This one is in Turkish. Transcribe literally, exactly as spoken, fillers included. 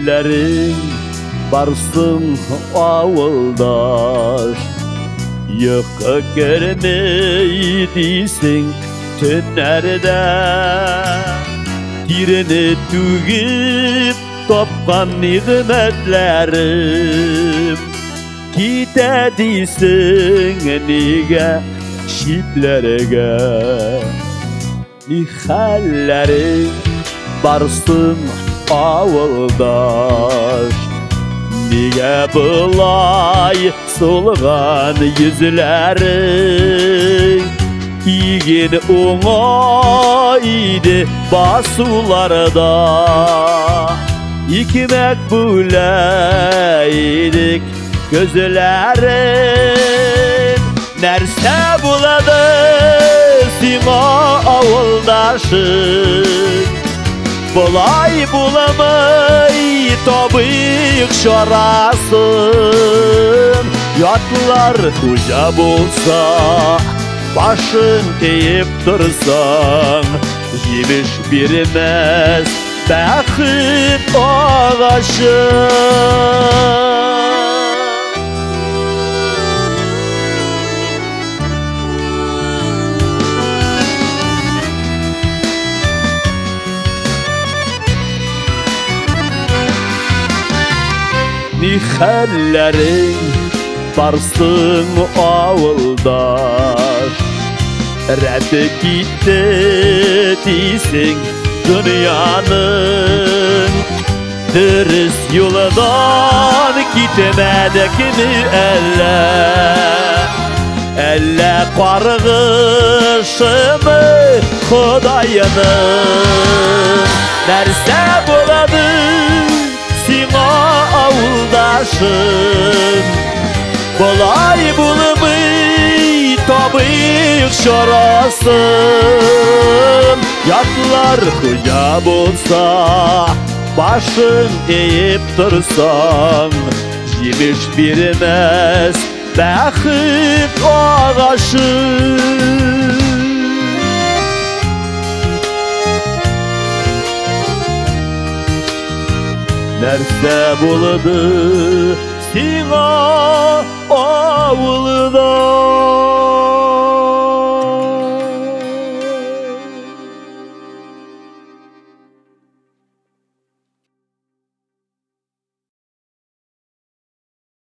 Hallerin varsın avuldaş, yıkı görmeydisin tünlerde. Tirini tügüp topkan nimetlerim, gidedisin nige şiplerge. Ni hallerin varsın avuldaş, niye bulay solgan yüzlerin, İgin uğaydı basularda, İkmek buleydik gözlerin. Nerse buladı sima avuldaşın, bulay bulamay tobik şorasın. Yatlar uca bulsa başın eğip dursan, yemiş birmez bəxit ağaçın. Nihallerin varsın avuldaş, rədd gitti deysin dünyanın. Dürüst yoldan gitmedik mi elle, elle qarğışımı Xudayının. Nerse buladı sina avuldaşın, bulay bulmay tobik şorasın. Yatlar huya bulsa başın eğip dursan, yemiş birmez bəxit ağaçın. Nerse buladı sina avuldaş.